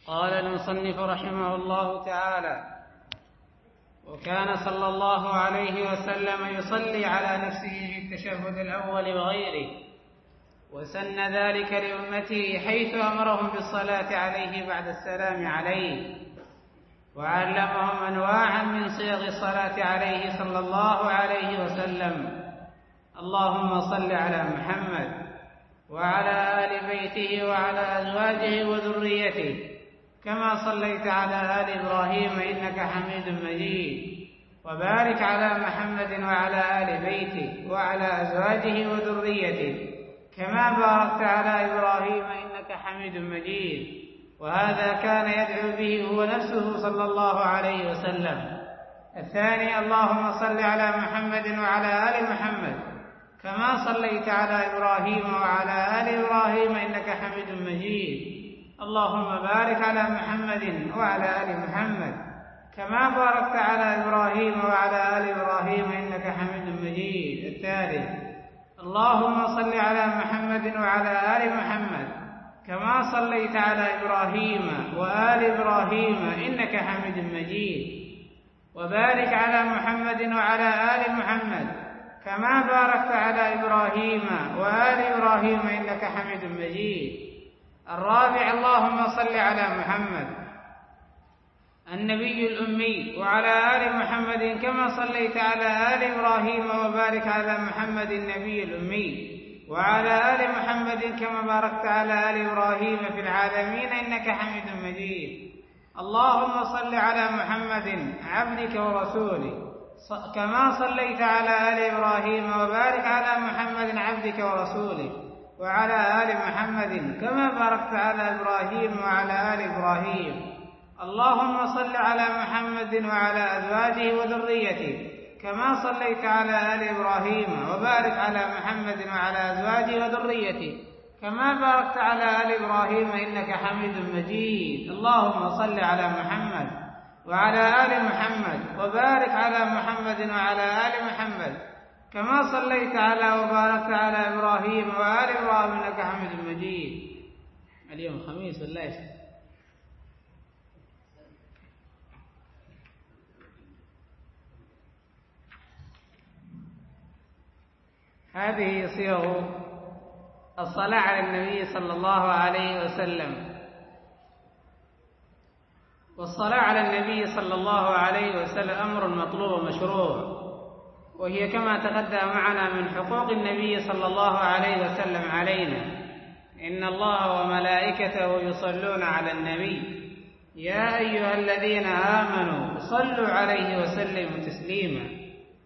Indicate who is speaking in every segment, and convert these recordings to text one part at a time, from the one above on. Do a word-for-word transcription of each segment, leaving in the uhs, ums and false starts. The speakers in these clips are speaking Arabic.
Speaker 1: قال المصنف رحمه الله تعالى: وكان صلى الله عليه وسلم يصلي على نفسه في التشهد الأول وغيره، وسن ذلك لأمته حيث أمرهم بالصلاة عليه بعد السلام عليه، وعلمهم أنواعا من صيغ الصلاة عليه صلى الله عليه وسلم. اللهم صل على محمد وعلى آل بيته وعلى أزواجه وذريته كما صليت على آل إبراهيم إنك حميد مجيد، وبارك على محمد وعلى آل بيته وعلى أزواجه وذريته كما باركت على إبراهيم إنك حميد مجيد. وهذا كان يدعو به هو نفسه صلى الله عليه وسلم. الثاني: اللهم صل على محمد وعلى آل محمد كما صليت على إبراهيم وعلى آل إبراهيم إنك حميد مجيد. اللهم بارك على محمد وعلى آل محمد كما باركت على إبراهيم وعلى آل إبراهيم إنك حميد مجيد. الثالث: اللهم صل على محمد وعلى آل محمد كما صليت على إبراهيم وآل إبراهيم إنك حميد مجيد، وبارك على محمد وعلى آل محمد كما باركت على إبراهيم وآل إبراهيم إنك حميد مجيد. الرابع: اللهم صل على محمد النبي الأمي وعلى آل محمد كما صليت على آل إبراهيم، وبارك على محمد النبي الأمي وعلى آل محمد كما باركت على آل إبراهيم في العالمين إنك حميد مجيد. اللهم صل على محمد عبدك ورسولك كما صليت على آل إبراهيم، وبارك على محمد عبدك ورسولك وعلى آل محمد كما باركت على إبراهيم وعلى آل إبراهيم. اللهم صل على محمد وعلى أزواجه وذريته كما صليت على آل إبراهيم، وبارك على محمد وعلى أزواجه وذريته كما باركت على آل إبراهيم إنك حميد مجيد. اللهم صل على محمد وعلى آل محمد وبارك على محمد وعلى آل محمد كما صليت على وباركت على إبراهيم وآل إبراهيم إنك حميد مجيد. اليوم خميس ولا ايش؟ هذه صيغ الصلاة على النبي صلى الله عليه وسلم. والصلاة على النبي صلى الله عليه وسلم أمر مطلوب ومشروع، وهي كما تقدم معنا من حقوق النبي صلى الله عليه وسلم علينا. إن الله وملائكته يصلون على النبي يا أيها الذين آمنوا صلوا عليه وسلموا تسليما.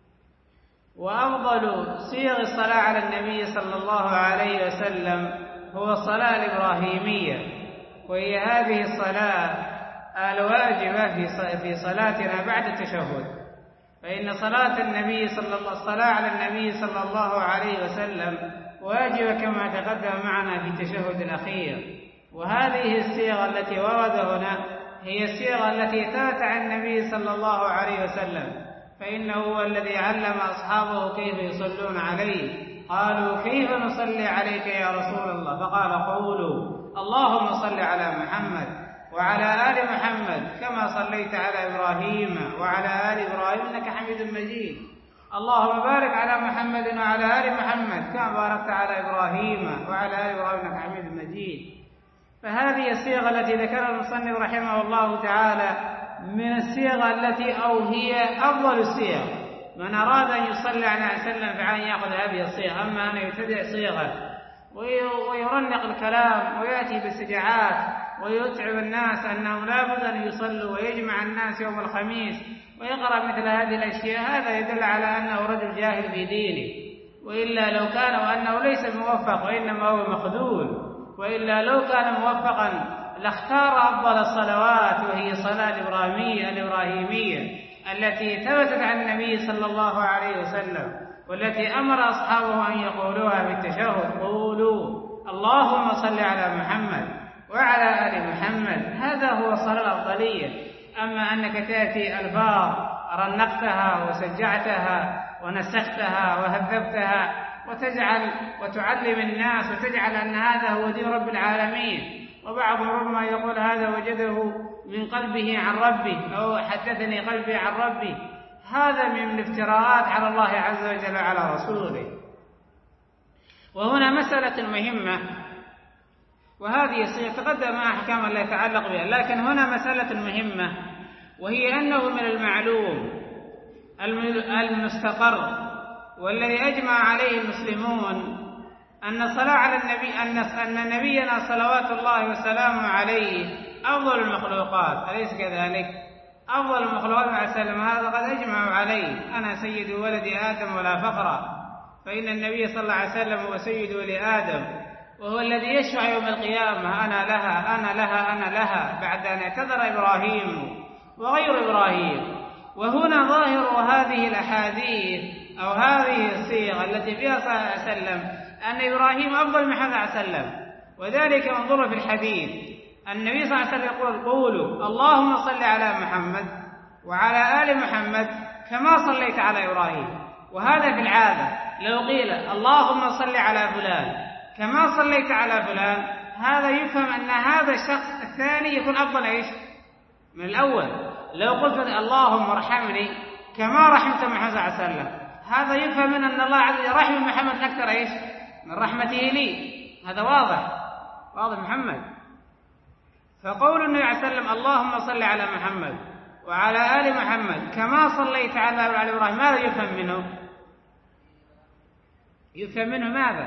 Speaker 1: وأفضل صيغ الصلاة على النبي صلى الله عليه وسلم هو الصلاة الإبراهيمية، وهي هذه الصلاة الواجبة في صلاتنا بعد التشهد. فإن صلاة النبي صلى الله الصلاة على النبي صلى الله عليه وسلم واجبة كما تقدم معنا في التشهد الأخير. وهذه الصيغة التي ورد هنا هي الصيغة التي ثبت عن النبي صلى الله عليه وسلم، فإنه هو الذي علم أصحابه كيف يصلون عليه. قالوا: كيف نصلي عليك يا رسول الله؟ فقال: قولوا اللهم صل على محمد وعلى آل محمد كما صليت على إبراهيم وعلى آل إبراهيم إنك حميد مجيد. اللهم بارك على محمد وعلى آل محمد كما باركت على إبراهيم وعلى آل إبراهيم إنك حميد مجيد. فهذه الصيغة التي ذكرها المصنف رحمه الله تعالى من الصيغ التي أو هي أفضل الصيغ. من أراد أن يصلي على وسلم فعن يأخذ هذه الصيغ. أما أن يبتدع صيغة ويرنق الكلام ويأتي باستدعاءات ويتعب الناس أنهم لا بد أن يصلوا ويجمع الناس يوم الخميس ويقرأ مثل هذه الأشياء، هذا يدل على أنه رجل جاهل في دينه. وإلا لو كان وأنه ليس موفق وإنما هو مخذول، وإلا لو كان موفقا لاختار أفضل الصلوات، وهي صلاة الإبراهيمية الإبراهيمية التي ثبتت عن النبي صلى الله عليه وسلم، والتي أمر أصحابه أن يقولوها في التشهد: قولوا اللهم صل على محمد وعلى آل محمد. هذا هو الصلاة الأفضلية. أما أنك تأتي ألفاظ رنقتها وسجعتها ونسختها وهذبتها وتجعل وتعلم الناس وتجعل أن هذا هو دين رب العالمين، وبعضهم ربما يقول هذا وجده من قلبه عن ربه أو حدثني قلبي عن ربي. هذا من الافتراءات على الله عز وجل وعلى رسوله. وهنا مسألة مهمة، وهذه سيتقدم أحكام لا يتعلق بها، لكن هنا مسألة مهمة، وهي أنه من المعلوم المستقر والذي أجمع عليه المسلمون أن الصلاة على النبي أن أن نبينا صلوات الله وسلامه عليه أفضل المخلوقات، أليس كذلك؟ أفضل المخلوقات مع السلام، هذا قد أجمعوا عليه. أنا سيد ولد آدم ولا فخر، فإن النبي صلى الله عليه وسلم هو سيد ولد آدم، وهو الذي يشفع يوم القيامة أنا لها أنا لها أنا لها بعد أن اعتذر إبراهيم وغير إبراهيم. وهنا ظاهر هذه الأحاديث أو هذه الصيغة التي فيها صلى الله عليه وسلم أن إبراهيم أفضل من محمد صلى الله عليه وسلم. وذلك انظروا في الحديث، النبي صلى الله عليه وسلم يقول قولوا اللهم صل على محمد وعلى آل محمد كما صليت على إبراهيم. وهذا في العادة لو قيل اللهم صل على فلان كما صليت على فلان، هذا يفهم أن هذا الشخص الثاني يكون أفضل إيش من الأول. لو قلت اللهم ارحمني كما رحمت محمد صلى الله عليه وسلم، هذا يفهم أن الله عز وجل رحم محمد أكثر إيش من رحمته لي. هذا واضح واضح محمد. فقول النبي عليه وسلم اللهم صل على محمد وعلى آل محمد كما صليت على إبراهيم، ماذا يفهم منه؟ يفهم منه ماذا؟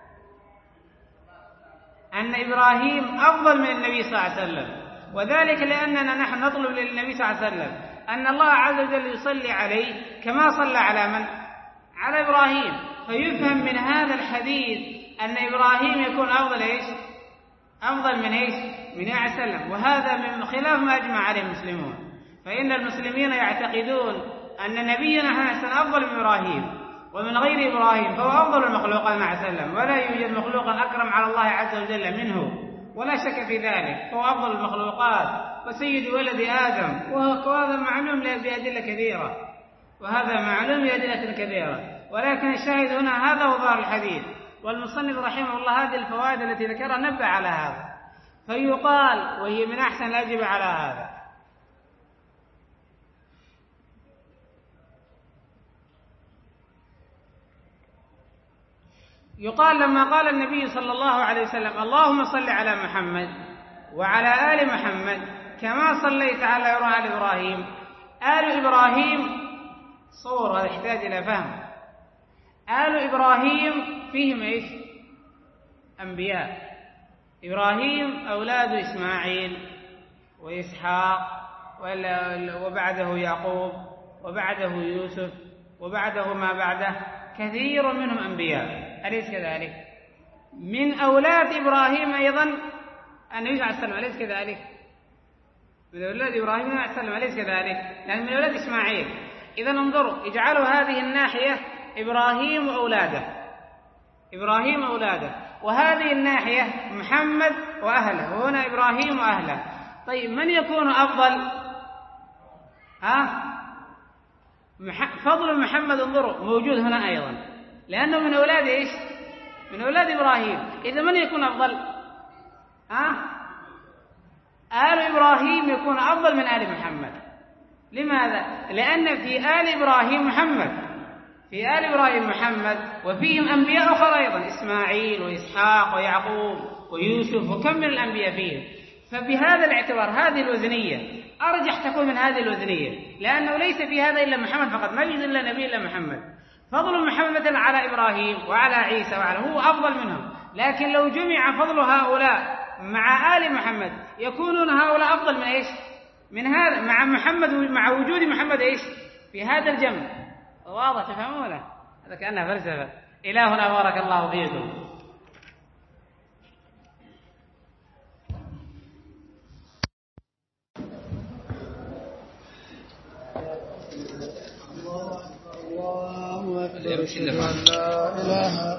Speaker 1: أن إبراهيم أفضل من النبي صلى الله عليه وسلم، وذلك لأننا نحن نطلب للنبي صلى الله عليه وسلم أن الله عز وجل يصلي عليه كما صلى على من؟ على إبراهيم. فيفهم من هذا الحديث أن إبراهيم يكون أفضل إيش؟ أفضل من إيش؟ من عليه وسلم. وهذا من خلاف ما أجمع عليه المسلمون، فإن المسلمين يعتقدون أن نبينا حسن أفضل من إبراهيم ومن غير إبراهيم فهو أفضل المخلوقات مع سلم، ولا يوجد مخلوق أكرم على الله عز وجل منه، ولا شك في ذلك، هو أفضل المخلوقات وسيد ولد آدم. وهذا معلوم بأدلة كثيرة، وهذا معلوم بأدلة كثيرة، ولكن الشاهد هنا هذا هو ظاهر الحديث. والمصنف رحمه الله هذه الفوائد التي ذكرها نبه على هذا، فيقال وهي من أحسن الأجوبة على هذا. يقال لما قال النبي صلى الله عليه وسلم اللهم صل على محمد وعلى آل محمد كما صليت على آل إبراهيم، آل إبراهيم صور، هذا يحتاج إلى فهم. آل إبراهيم فيهم إيش؟ أنبياء. إبراهيم أولاد إسماعيل وإسحاق وبعده يعقوب وبعده يوسف وبعده ما بعده، كثير منهم أنبياء، أليس كذلك؟ من أولاد إبراهيم أيضا النبي صلى الله عليه وسلم، أليس كذلك؟ من أولاد إبراهيم عليه السلام، أليس كذلك؟ لأن من أولاد إسماعيل. إذا انظروا، اجعلوا هذه الناحية إبراهيم وأولاده، إبراهيم وأولاده، وهذه الناحية محمد وأهله، وهنا إبراهيم وأهله. طيب من يكون أفضل؟ ها؟ فضل محمد انظروا موجود هنا أيضا، لأنه من أولاد إيش؟ من أولاد إبراهيم. إذا من يكون أفضل؟ ها؟ آل إبراهيم يكون أفضل من آل محمد. لماذا؟ لأن في آل إبراهيم محمد، في آل إبراهيم محمد، وفيهم أنبياء أخرى أيضا، إسماعيل وإسحاق ويعقوب ويوسف، وكم من الأنبياء فيهم. فبهذا الاعتبار هذه الوزنية أرجح تكون من هذه الوزنية، لأنه ليس في هذا إلا محمد فقط، ما يوجد إلا نبي إلا محمد. فضل محمد على إبراهيم وعلى عيسى وعلى هو أفضل منهم، لكن لو جمع فضل هؤلاء مع آل محمد يكونون هؤلاء أفضل من إيش؟ من هذا مع محمد، مع وجود محمد إيش؟ في هذا الجمع. واضح تفهمونه؟ هذا كأنها فلسفة. إلهنا بارك الله فيكم.
Speaker 2: الله أكبر.